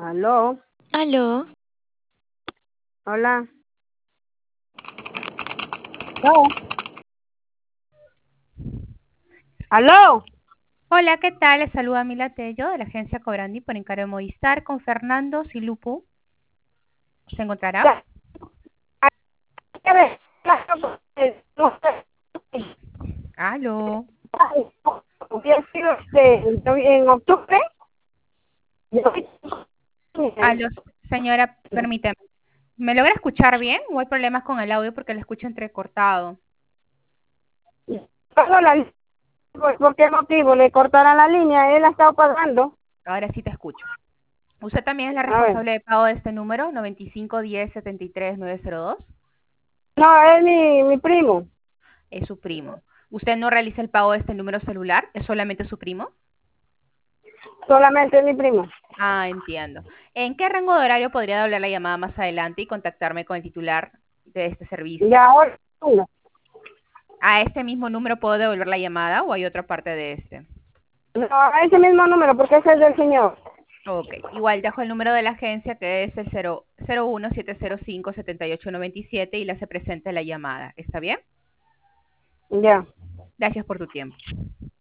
Aló, Aló. hola. Aló. Aló. Hola, ¿qué tal? Les saluda Mila Tello de la agencia Cobrandi por encargo de Movistar con Fernando Silupu. ¿Se encontrará? Ya, a ver, no sé, Aló. hubiera sido en octubre. Yo- Aló, señora, permítame. ¿Me logra escuchar bien o hay problemas con el audio porque lo escucho entrecortado? Pago la línea. ¿Por qué motivo? Le cortaron la línea, él ha estado pagando. Ahora sí te escucho. ¿Usted también es la A ver. responsable de pago de este número, 9510-73902? No, es mi primo. Es su primo. ¿Usted no realiza el pago de este número celular? ¿Es solamente su primo? Solamente es mi primo. Ah, entiendo. ¿En qué rango de horario podría doblar la llamada más adelante y contactarme con el titular de este Y servicio? ahora, uno. ¿A este mismo número puedo devolver la llamada o hay otra parte de este? No, a ese mismo número, porque ese es del señor. Ok, igual dejo el número de la agencia que es el 01705-7897 y la se presenta la llamada. ¿Está bien? Ya. Gracias por tu tiempo.